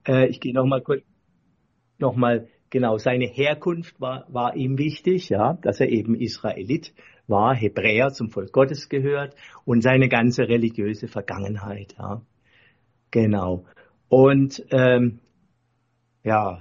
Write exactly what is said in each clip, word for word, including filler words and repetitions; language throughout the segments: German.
Äh, ich gehe nochmal kurz, nochmal, genau, seine Herkunft war, war ihm wichtig, ja, dass er eben Israelit war, Hebräer, zum Volk Gottes gehört und seine ganze religiöse Vergangenheit, ja, genau. Und, ähm, ja,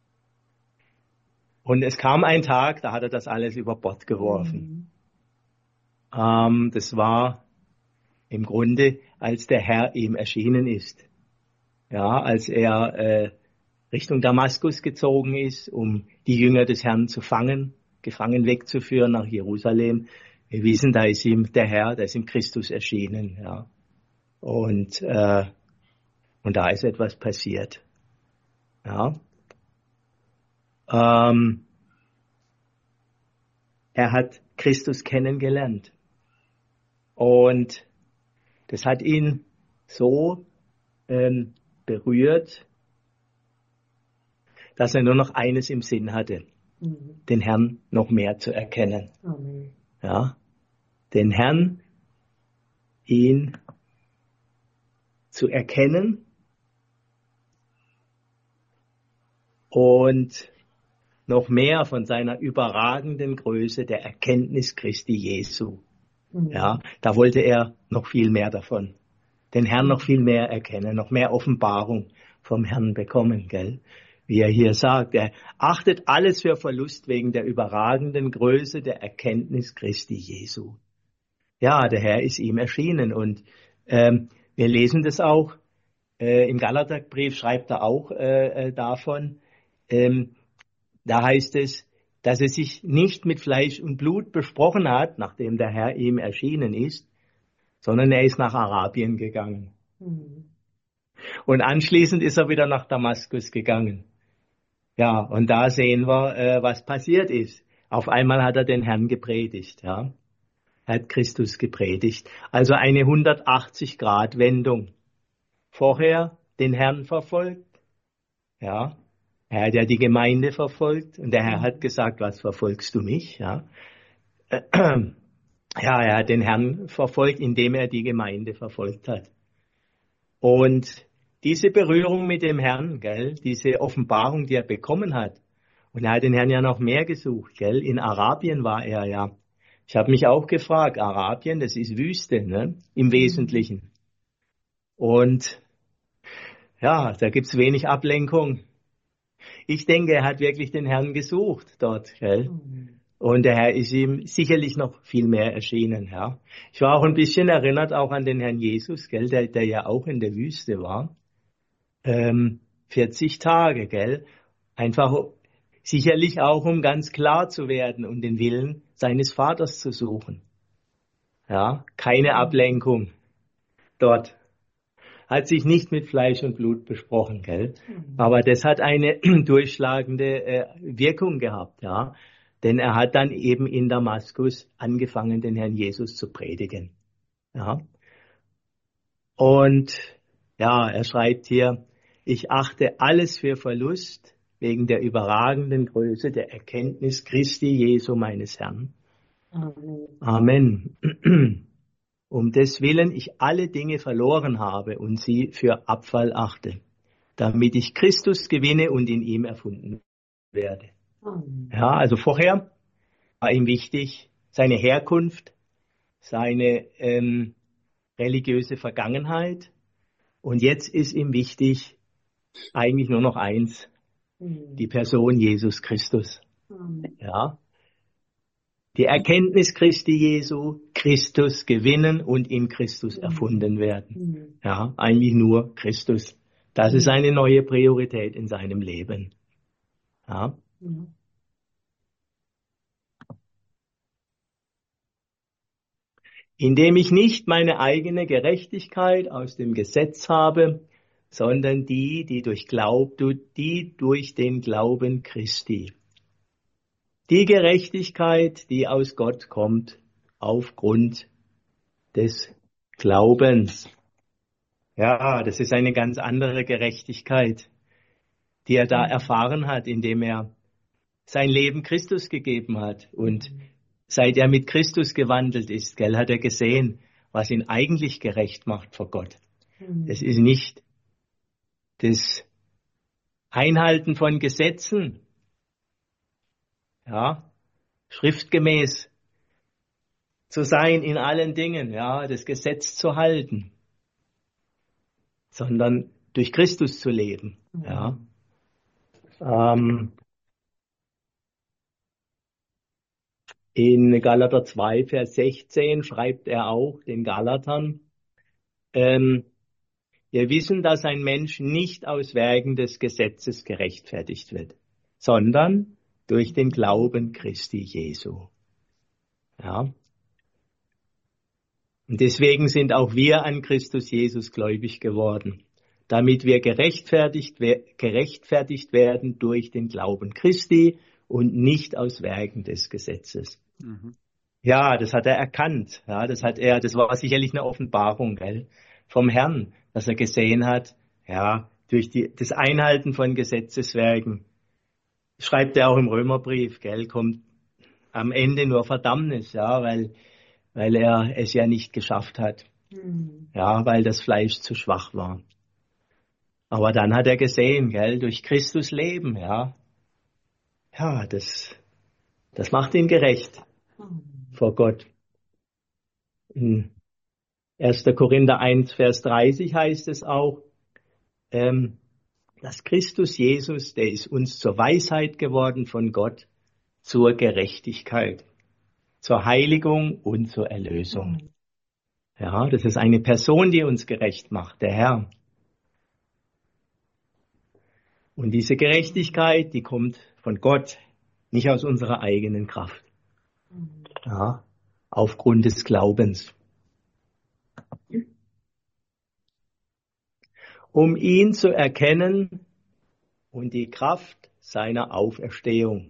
und es kam ein Tag, da hat er das alles über Bord geworfen. Mhm. Ähm, das war im Grunde, als der Herr ihm erschienen ist. Ja, als er äh, Richtung Damaskus gezogen ist, um die Jünger des Herrn zu fangen, gefangen wegzuführen nach Jerusalem. Wir wissen, da ist ihm der Herr, da ist ihm Christus erschienen. Ja. Und, äh, und da ist etwas passiert. Ja. Ähm, er hat Christus kennengelernt. Und das hat ihn so ähm, berührt, dass er nur noch eines im Sinn hatte, Mhm. den Herrn noch mehr zu erkennen. Amen. Ja, den Herrn, ihn zu erkennen und noch mehr von seiner überragenden Größe der Erkenntnis Christi Jesu. Mhm. Ja, da wollte er noch viel mehr davon. Den Herrn noch viel mehr erkennen, noch mehr Offenbarung vom Herrn bekommen, gell? Wie er hier sagt, er achtet alles für Verlust wegen der überragenden Größe der Erkenntnis Christi Jesu. Ja, der Herr ist ihm erschienen und ähm, wir lesen das auch. Äh, Im Galaterbrief schreibt er auch äh, äh, davon. Ähm, da heißt es, dass er sich nicht mit Fleisch und Blut besprochen hat, nachdem der Herr ihm erschienen ist, sondern er ist nach Arabien gegangen. Mhm. Und anschließend ist er wieder nach Damaskus gegangen. Ja, und da sehen wir, äh, was passiert ist. Auf einmal hat er den Herrn gepredigt, ja. Er hat Christus gepredigt. Also eine hundertachtzig-Grad-Wendung. Vorher den Herrn verfolgt, ja. Er hat ja die Gemeinde verfolgt und der Herr hat gesagt, was verfolgst du mich, ja. Ja, er hat den Herrn verfolgt, indem er die Gemeinde verfolgt hat. Und diese Berührung mit dem Herrn, gell, diese Offenbarung, die er bekommen hat, und er hat den Herrn ja noch mehr gesucht, gell, in Arabien war er ja. Ich habe mich auch gefragt, Arabien, das ist Wüste, ne, im Wesentlichen. Und ja, da gibt's wenig Ablenkung. Ich denke, er hat wirklich den Herrn gesucht dort, gell. Mhm. Und der Herr ist ihm sicherlich noch viel mehr erschienen, ja. Ich war auch ein bisschen erinnert auch an den Herrn Jesus, gell, der, der ja auch in der Wüste war. Ähm, vierzig Tage, gell. Einfach sicherlich auch, um ganz klar zu werden und den Willen seines Vaters zu suchen. Ja, keine Ablenkung dort. Hat sich nicht mit Fleisch und Blut besprochen, gell. Mhm. Aber das hat eine durchschlagende äh, Wirkung gehabt, ja. Denn er hat dann eben in Damaskus angefangen, den Herrn Jesus zu predigen. Ja. Und ja, er schreibt hier, ich achte alles für Verlust wegen der überragenden Größe der Erkenntnis Christi Jesu meines Herrn. Amen. Amen. Um des Willen ich alle Dinge verloren habe und sie für Abfall achte, damit ich Christus gewinne und in ihm erfunden werde. Amen. Ja, also vorher war ihm wichtig seine Herkunft, seine ähm, religiöse Vergangenheit. Und jetzt ist ihm wichtig eigentlich nur noch eins, Mhm. die Person Jesus Christus. Amen. Ja, die Erkenntnis Christi Jesu, Christus gewinnen und in Christus erfunden werden. Mhm. Ja, eigentlich nur Christus. Das ist eine neue Priorität in seinem Leben. Ja. Ja. Indem ich nicht meine eigene Gerechtigkeit aus dem Gesetz habe, sondern die, die durch Glaub, die durch den Glauben Christi. Die Gerechtigkeit, die aus Gott kommt, aufgrund des Glaubens. Ja, das ist eine ganz andere Gerechtigkeit, die er da erfahren hat, indem er sein Leben Christus gegeben hat. Und seit er mit Christus gewandelt ist, gell, hat er gesehen, was ihn eigentlich gerecht macht vor Gott. Es ist nicht das Einhalten von Gesetzen, ja, schriftgemäß zu sein in allen Dingen, ja, das Gesetz zu halten, sondern durch Christus zu leben, ja. Ähm, in Galater zwei, Vers sechzehn schreibt er auch den Galatern, ähm, wir wissen, dass ein Mensch nicht aus Werken des Gesetzes gerechtfertigt wird, sondern durch den Glauben Christi Jesu. Ja. Und deswegen sind auch wir an Christus Jesus gläubig geworden, damit wir gerechtfertigt, gerechtfertigt werden durch den Glauben Christi und nicht aus Werken des Gesetzes. Mhm. Ja, das hat er erkannt. Ja, das hat er, das war sicherlich eine Offenbarung, gell, vom Herrn, dass er gesehen hat, ja, durch die, das Einhalten von Gesetzeswerken, schreibt er auch im Römerbrief, gell, kommt am Ende nur Verdammnis, ja, weil, weil er es ja nicht geschafft hat. Mhm. Ja, weil das Fleisch zu schwach war. Aber dann hat er gesehen, gell, durch Christus leben, ja. Ja, das, das macht ihn gerecht vor Gott. In erster Korinther eins, Vers dreißig heißt es auch, ähm, dass Christus Jesus, der ist uns zur Weisheit geworden von Gott, zur Gerechtigkeit, zur Heiligung und zur Erlösung. Ja, das ist eine Person, die uns gerecht macht, der Herr. Und diese Gerechtigkeit, die kommt von Gott, nicht aus unserer eigenen Kraft. Ja, aufgrund des Glaubens. Um ihn zu erkennen und die Kraft seiner Auferstehung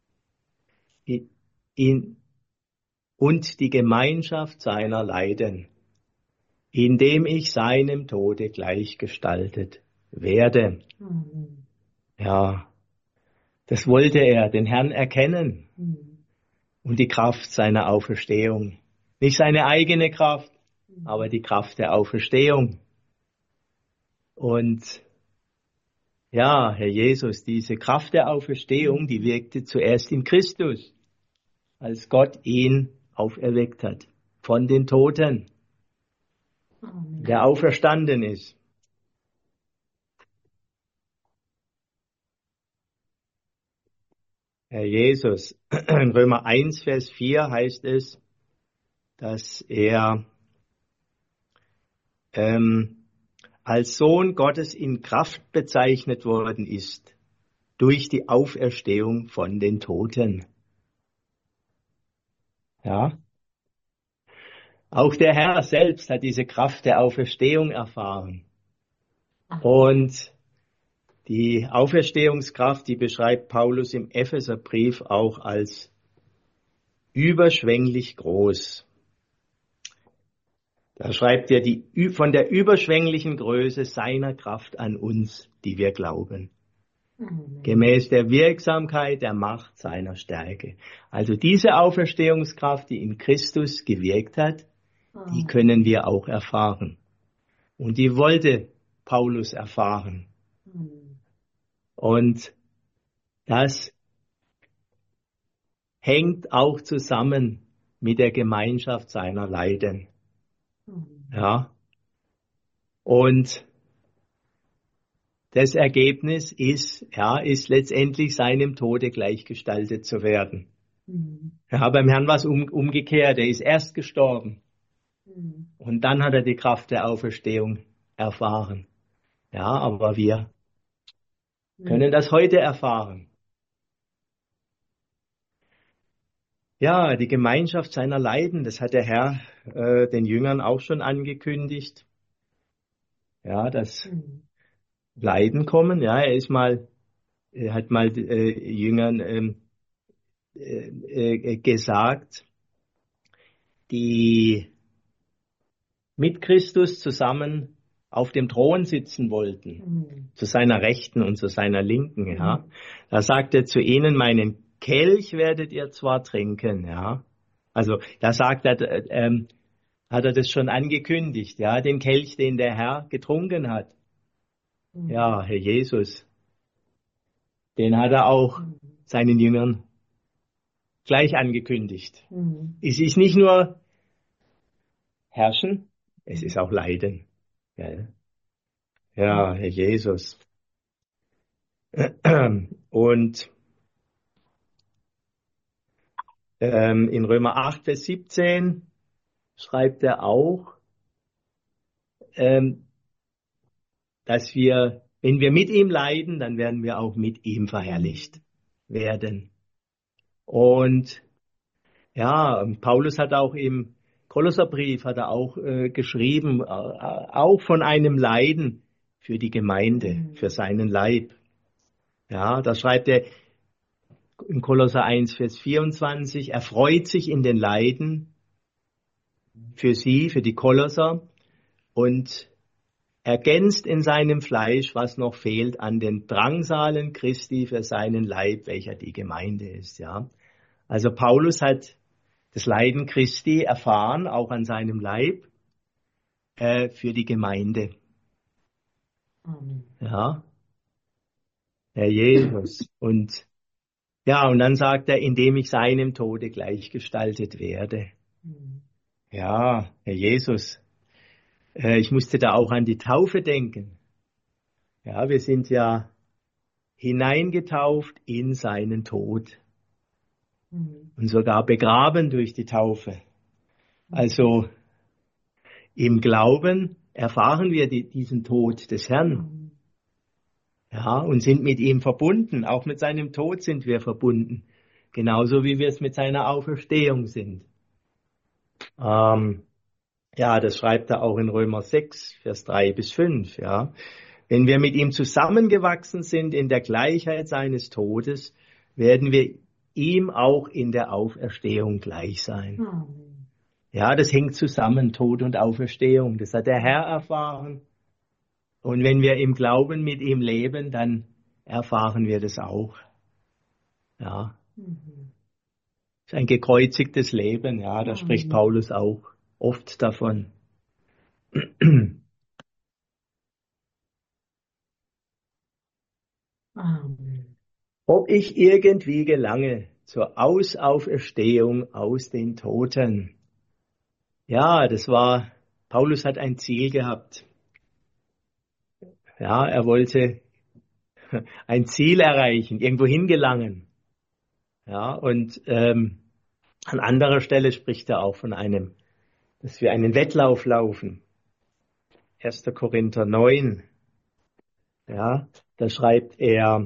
ihn, und die Gemeinschaft seiner Leiden, indem ich seinem Tode gleichgestaltet werde. Mhm. Ja, das wollte er, den Herrn erkennen mhm. und die Kraft seiner Auferstehung. Nicht seine eigene Kraft, mhm. aber die Kraft der Auferstehung. Und ja, Herr Jesus, diese Kraft der Auferstehung, die wirkte zuerst in Christus, als Gott ihn auferweckt hat von den Toten, Amen. Der auferstanden ist. Herr Jesus, in Römer eins, Vers vier heißt es, dass er ähm, als Sohn Gottes in Kraft bezeichnet worden ist, durch die Auferstehung von den Toten. Ja. Auch der Herr selbst hat diese Kraft der Auferstehung erfahren. Und die Auferstehungskraft, die beschreibt Paulus im Epheserbrief auch als überschwänglich groß. Da schreibt er die, von der überschwänglichen Größe seiner Kraft an uns, die wir glauben. Mhm. Gemäß der Wirksamkeit der Macht seiner Stärke. Also diese Auferstehungskraft, die in Christus gewirkt hat, mhm. die können wir auch erfahren. Und die wollte Paulus erfahren. Mhm. Und das hängt auch zusammen mit der Gemeinschaft seiner Leiden. Mhm. Ja. Und das Ergebnis ist, ja, ist letztendlich seinem Tode gleichgestaltet zu werden. Mhm. Ja, beim Herrn war es um, umgekehrt. Er ist erst gestorben. Mhm. Und dann hat er die Kraft der Auferstehung erfahren. Ja, aber wir mhm. können das heute erfahren. Ja, die Gemeinschaft seiner Leiden, das hat der Herr äh, den Jüngern auch schon angekündigt. Ja, dass mhm. Leiden kommen. Ja, er ist mal, er hat mal äh, Jüngern ähm, äh, äh, gesagt, die mit Christus zusammen auf dem Thron sitzen wollten, mhm. zu seiner Rechten und zu seiner Linken. Ja, mhm. da sagt er zu ihnen: Meinen Kelch werdet ihr zwar trinken, ja. Also da sagt er, äh, ähm, hat er das schon angekündigt, ja, den Kelch, den der Herr getrunken hat. Mhm. Ja, Herr Jesus, Den hat er auch Mhm. seinen Jüngern gleich angekündigt. Mhm. Es ist nicht nur Herrschen, es ist auch Leiden. Ja, ja, Herr Jesus. Und ähm, in Römer acht, Vers siebzehn schreibt er auch, ähm, dass wir, wenn wir mit ihm leiden, dann werden wir auch mit ihm verherrlicht werden. Und ja, und Paulus hat auch im Kolosserbrief hat er auch äh, geschrieben, äh, auch von einem Leiden für die Gemeinde, für seinen Leib. Ja, da schreibt er in Kolosser eins, Vers vierundzwanzig, er freut sich in den Leiden für sie, für die Kolosser und ergänzt in seinem Fleisch, was noch fehlt, an den Drangsalen Christi für seinen Leib, welcher die Gemeinde ist. Ja, also Paulus hat das Leiden Christi erfahren, auch an seinem Leib, äh, für die Gemeinde. Amen. Ja, Herr Jesus. Und ja, und dann sagt er, indem ich seinem Tode gleichgestaltet werde. Mhm. Ja, Herr Jesus. Äh, ich musste da auch an die Taufe denken. Ja, wir sind ja hineingetauft in seinen Tod Mhm. und sogar begraben durch die Taufe. Also im Glauben erfahren wir die, diesen Tod des Herrn. Mhm. Ja, und sind mit ihm verbunden. Auch mit seinem Tod sind wir verbunden. Genauso wie wir es mit seiner Auferstehung sind. Ähm, ja, das schreibt er auch in Römer sechs, Vers drei bis fünf. Ja. Wenn wir mit ihm zusammengewachsen sind in der Gleichheit seines Todes, werden wir ihm auch in der Auferstehung gleich sein. Amen. Ja, das hängt zusammen, Tod und Auferstehung. Das hat der Herr erfahren. Und wenn wir im Glauben mit ihm leben, dann erfahren wir das auch. Ja, Mhm. ist ein gekreuzigtes Leben. Ja, da spricht Amen. Paulus auch oft davon. Amen. Ob ich irgendwie gelange zur Ausauferstehung aus den Toten. Ja, das war, Paulus hat ein Ziel gehabt. Ja, er wollte ein Ziel erreichen, irgendwo hingelangen. Ja, und ähm, an anderer Stelle spricht er auch von einem, dass wir einen Wettlauf laufen. erster Korinther neun. Ja, da schreibt er,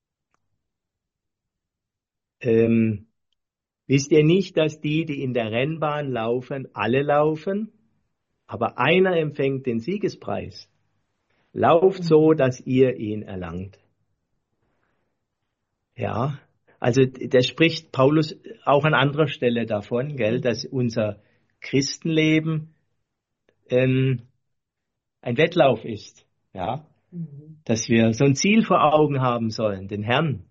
ähm, wisst ihr nicht, dass die, die in der Rennbahn laufen, alle laufen, aber einer empfängt den Siegespreis? Lauft so, dass ihr ihn erlangt. Ja, also da spricht Paulus auch an anderer Stelle davon, gell, dass unser Christenleben ähm, ein Wettlauf ist. Ja, Mhm. dass wir so ein Ziel vor Augen haben sollen, den Herrn.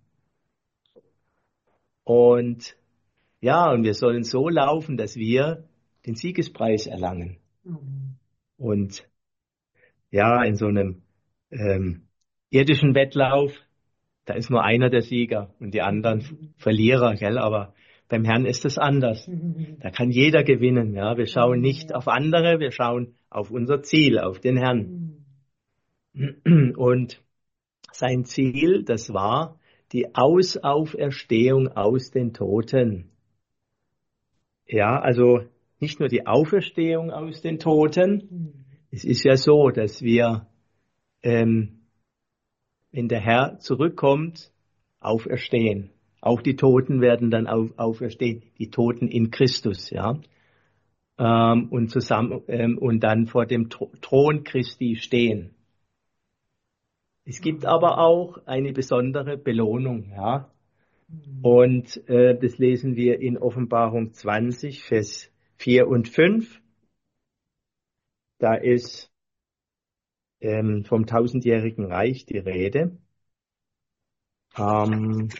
Und ja, und wir sollen so laufen, dass wir den Siegespreis erlangen. Amen. Und ja, in so einem ähm, irdischen Wettlauf, da ist nur einer der Sieger und die anderen Mhm. Verlierer, gell? Aber beim Herrn ist es anders. Mhm. Da kann jeder gewinnen. Ja, wir schauen nicht Ja. auf andere, wir schauen auf unser Ziel, auf den Herrn. Mhm. Und sein Ziel, das war die Ausauferstehung aus den Toten. Ja, also nicht nur die Auferstehung aus den Toten. Mhm. Es ist ja so, dass wir, ähm, wenn der Herr zurückkommt, auferstehen. Auch die Toten werden dann auf, auferstehen, die Toten in Christus, ja. Ähm, und zusammen ähm, und dann vor dem Thro- Thron Christi stehen. Es gibt aber auch eine besondere Belohnung, ja. Mhm. Und äh, das lesen wir in Offenbarung zwanzig, Vers vier und fünf. Da ist ähm, vom tausendjährigen Reich die Rede. Ähm,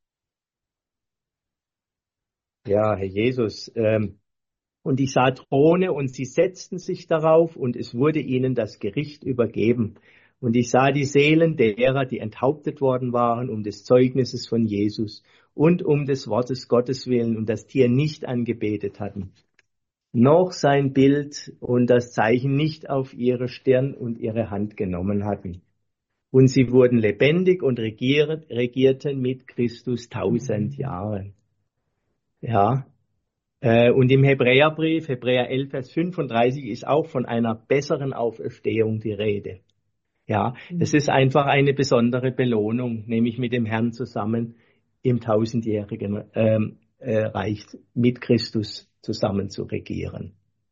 ja, Herr Jesus. Ähm, und ich sah Throne und sie setzten sich darauf und es wurde ihnen das Gericht übergeben. Und ich sah die Seelen derer, die enthauptet worden waren, um des Zeugnisses von Jesus und um des Wortes Gottes willen und das Tier nicht angebetet hatten, noch sein Bild und das Zeichen nicht auf ihre Stirn und ihre Hand genommen hatten. Und sie wurden lebendig und regiert, regierten mit Christus tausend Jahre. Ja, äh, und im Hebräerbrief, Hebräer elf, Vers fünfunddreißig, ist auch von einer besseren Auferstehung die Rede. Ja, es ist einfach eine besondere Belohnung, nämlich mit dem Herrn zusammen im tausendjährigen ähm, äh, Reich mit Christus zusammen zu regieren.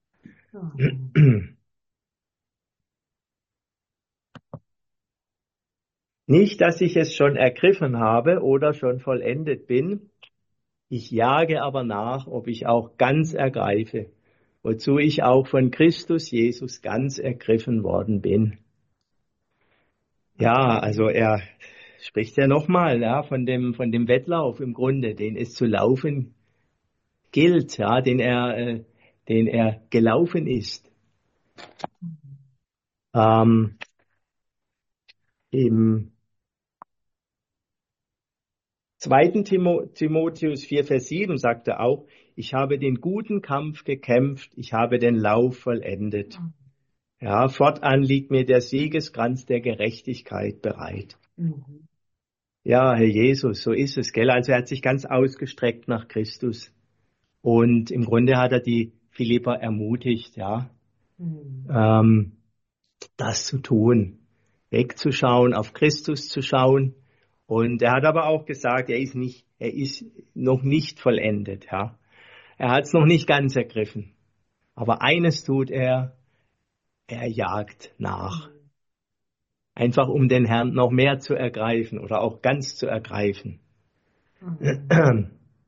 Nicht, dass ich es schon ergriffen habe oder schon vollendet bin, ich jage aber nach, ob ich auch ganz ergreife, wozu ich auch von Christus Jesus ganz ergriffen worden bin. Ja, also er spricht ja nochmal, ja, von dem, von dem Wettlauf im Grunde, den es zu laufen gilt, ja, den er, äh, den er gelaufen ist. Ähm, Im zweiten Timo, Timotheus vier, Vers sieben sagt er auch, ich habe den guten Kampf gekämpft, ich habe den Lauf vollendet. Ja, fortan liegt mir der Siegeskranz der Gerechtigkeit bereit. Mhm. Ja, Herr Jesus, so ist es, gell? Also er hat sich ganz ausgestreckt nach Christus. Und im Grunde hat er die Philipper ermutigt, ja, mhm. ähm, das zu tun, wegzuschauen, auf Christus zu schauen. Und er hat aber auch gesagt, er ist nicht, er ist noch nicht vollendet, ja. Er hat es noch nicht ganz ergriffen. Aber eines tut er, er jagt nach. Einfach um den Herrn noch mehr zu ergreifen oder auch ganz zu ergreifen. Mhm.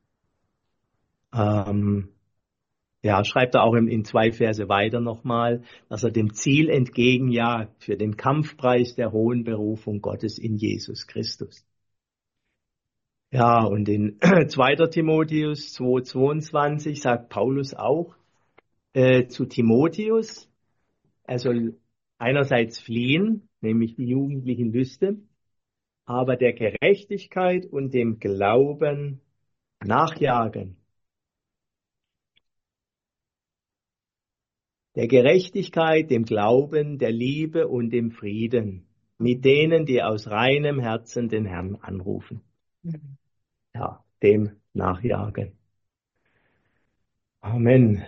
ähm, ja, schreibt er auch in, in zwei Verse weiter nochmal, dass er dem Ziel entgegenjagt für den Kampfpreis der hohen Berufung Gottes in Jesus Christus. Ja, und in zweiter Timotheus zwei, zweiundzwanzig sagt Paulus auch äh, zu Timotheus, er soll einerseits fliehen, nämlich die jugendlichen Lüste, aber der Gerechtigkeit und dem Glauben nachjagen. Der Gerechtigkeit, dem Glauben, der Liebe und dem Frieden, mit denen, die aus reinem Herzen den Herrn anrufen. Ja, dem nachjagen. Amen.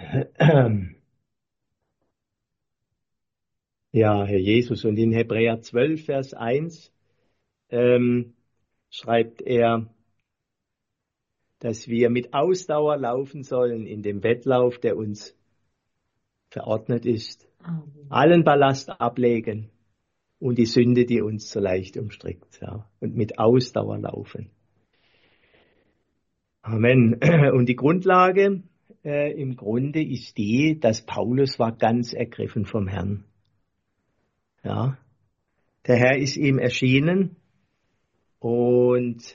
Ja, Herr Jesus. Und in Hebräer zwölf, Vers eins ähm, schreibt er, dass wir mit Ausdauer laufen sollen in dem Wettlauf, der uns verordnet ist. Amen. Allen Ballast ablegen und die Sünde, die uns so leicht umstrickt. Ja, und mit Ausdauer laufen. Amen. Und die Grundlage äh, im Grunde ist die, dass Paulus war ganz ergriffen vom Herrn. Ja, der Herr ist ihm erschienen und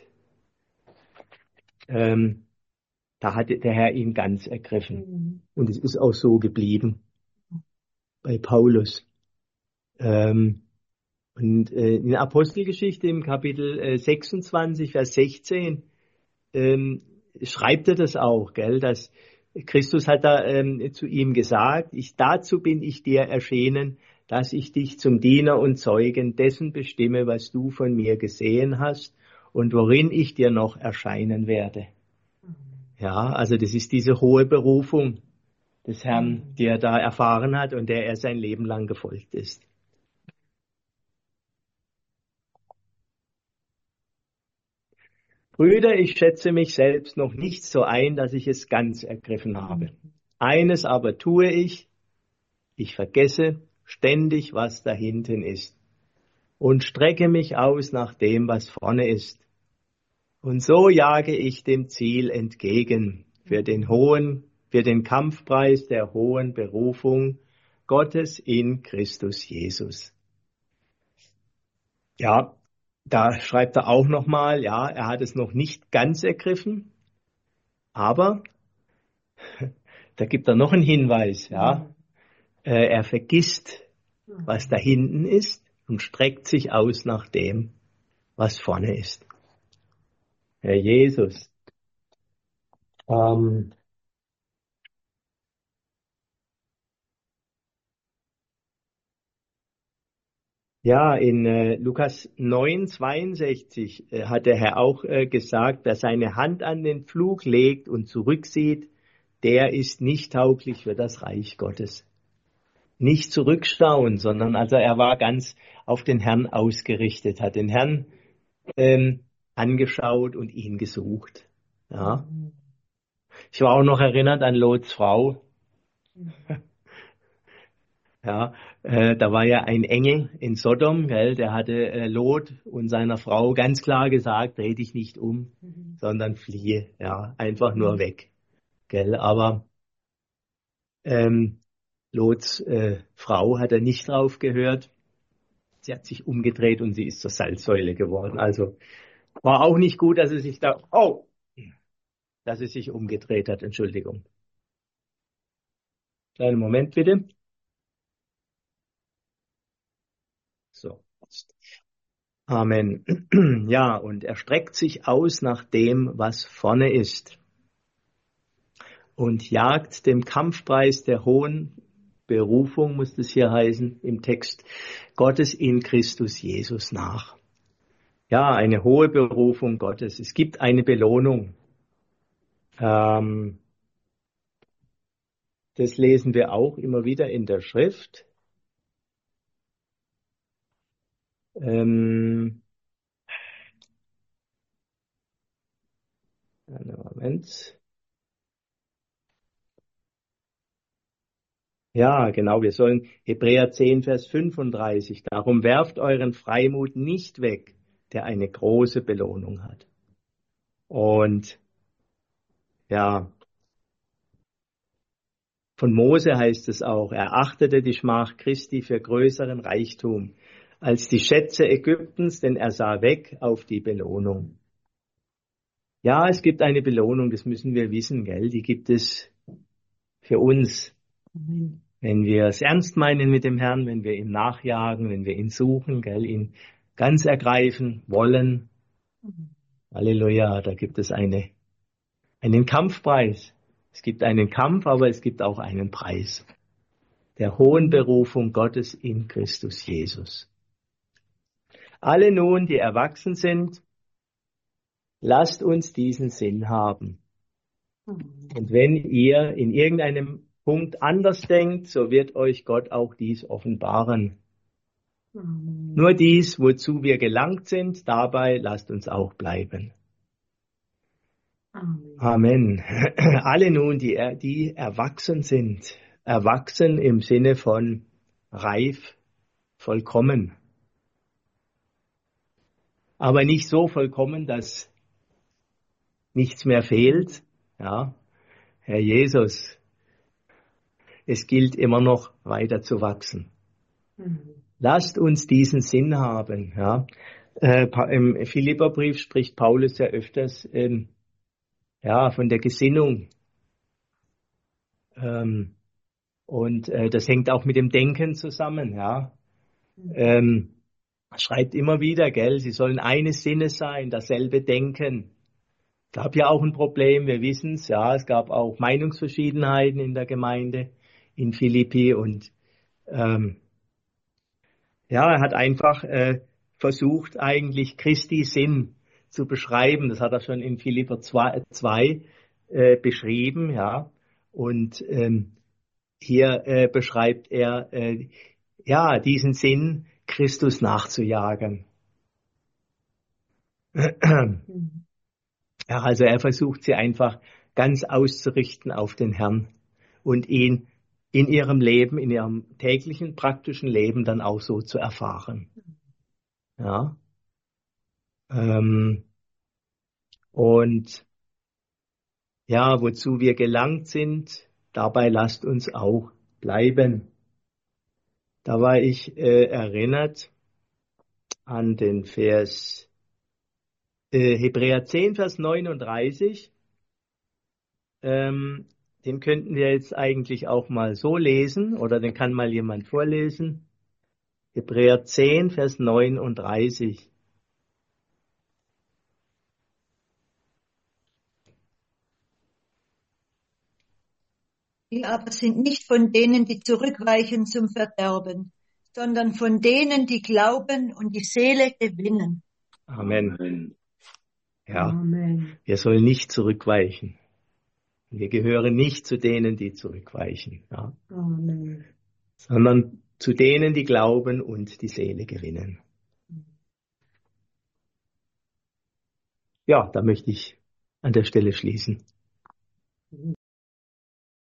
ähm, da hat der Herr ihn ganz ergriffen. Mhm. Und es ist auch so geblieben bei Paulus. Ähm, und äh, in der Apostelgeschichte im Kapitel äh, sechsundzwanzig, Vers sechzehn, ähm, schreibt er das auch, gell, dass Christus hat da ähm, zu ihm gesagt, ich, dazu bin ich dir erschienen, dass ich dich zum Diener und Zeugen dessen bestimme, was du von mir gesehen hast und worin ich dir noch erscheinen werde. Ja, also das ist diese hohe Berufung des Herrn, die er da erfahren hat und der er sein Leben lang gefolgt ist. Brüder, ich schätze mich selbst noch nicht so ein, dass ich es ganz ergriffen habe. Eines aber tue ich, ich vergesse ständig, was da hinten ist und strecke mich aus nach dem, was vorne ist. Und so jage ich dem Ziel entgegen für den hohen, für den Kampfpreis der hohen Berufung Gottes in Christus Jesus. Ja, da schreibt er auch nochmal, ja, er hat es noch nicht ganz ergriffen, aber da gibt er noch einen Hinweis, ja. Äh, er vergisst, was da hinten ist und streckt sich aus nach dem, was vorne ist. Herr Jesus, ähm, ja, in äh, Lukas neun zweiundsechzig äh, hat der Herr auch äh, gesagt, wer seine Hand an den Pflug legt und zurücksieht, der ist nicht tauglich für das Reich Gottes. Nicht zurückschauen, sondern also er war ganz auf den Herrn ausgerichtet, hat den Herrn ähm, angeschaut und ihn gesucht. Ja. Ich war auch noch erinnert an Lots Frau. Ja, äh, da war ja ein Engel in Sodom, gell, der hatte äh, Lot und seiner Frau ganz klar gesagt, dreh dich nicht um, mhm. sondern fliehe, ja, einfach nur weg, gell. Aber ähm, Lots äh, Frau hat er nicht drauf gehört. Sie hat sich umgedreht und sie ist zur Salzsäule geworden. Also war auch nicht gut, dass sie sich da, oh, dass sie sich umgedreht hat. Entschuldigung. Kleinen Moment bitte. So. Amen. Ja, und er streckt sich aus nach dem, was vorne ist und jagt dem Kampfpreis der hohen Berufung, muss das hier heißen, im Text, Gottes in Christus Jesus nach. Ja, eine hohe Berufung Gottes. Es gibt eine Belohnung. Ähm, das lesen wir auch immer wieder in der Schrift. Ähm, einen Moment. Ja, genau, wir sollen Hebräer zehn, Vers fünfunddreißig. Darum werft euren Freimut nicht weg, der eine große Belohnung hat. Und ja, von Mose heißt es auch, er achtete die Schmach Christi für größeren Reichtum als die Schätze Ägyptens, denn er sah weg auf die Belohnung. Ja, es gibt eine Belohnung, das müssen wir wissen, gell? Die gibt es für uns. Mhm. Wenn wir es ernst meinen mit dem Herrn, wenn wir ihm nachjagen, wenn wir ihn suchen, gell, ihn ganz ergreifen wollen. Mhm. Halleluja, da gibt es eine, einen Kampfpreis. Es gibt einen Kampf, aber es gibt auch einen Preis. Der hohen Berufung Gottes in Christus Jesus. Alle nun, die erwachsen sind, lasst uns diesen Sinn haben. Mhm. Und wenn ihr in irgendeinem Punkt anders denkt, so wird euch Gott auch dies offenbaren. Amen. Nur dies, wozu wir gelangt sind, dabei lasst uns auch bleiben. Amen. Amen. Alle nun, die, die erwachsen sind, erwachsen im Sinne von reif, vollkommen. Aber nicht so vollkommen, dass nichts mehr fehlt. Ja, Herr Jesus, es gilt immer noch weiter zu wachsen. Mhm. Lasst uns diesen Sinn haben. Ja. Äh, Im Philipperbrief spricht Paulus ja öfters ähm, ja, von der Gesinnung. Ähm, und äh, das hängt auch mit dem Denken zusammen. Ja. Mhm. Ähm, schreibt immer wieder, gell, sie sollen eines Sinnes sein, dasselbe Denken. Es gab ja auch ein Problem, wir wissen es, ja, es gab auch Meinungsverschiedenheiten in der Gemeinde in Philippi und ähm, ja, er hat einfach äh, versucht, eigentlich Christi Sinn zu beschreiben. Das hat er schon in Philipper zwei äh, beschrieben, ja. Und ähm, hier äh, beschreibt er äh, ja diesen Sinn, Christus nachzujagen. Ja, also er versucht sie einfach ganz auszurichten auf den Herrn und ihn in ihrem Leben, in ihrem täglichen praktischen Leben dann auch so zu erfahren. Ja. Ähm, und ja, wozu wir gelangt sind, dabei lasst uns auch bleiben. Da war ich äh, erinnert an den Vers äh, Hebräer zehn, Vers neununddreißig. Ähm, den könnten wir jetzt eigentlich auch mal so lesen oder den kann mal jemand vorlesen. Hebräer zehn, Vers neununddreißig. Wir aber sind nicht von denen, die zurückweichen zum Verderben, sondern von denen, die glauben und die Seele gewinnen. Amen. Amen. Ja, Amen. wir sollen nicht zurückweichen. Wir gehören nicht zu denen, die zurückweichen, ja, Amen. sondern zu denen, die glauben und die Seele gewinnen. Ja, da möchte ich an der Stelle schließen.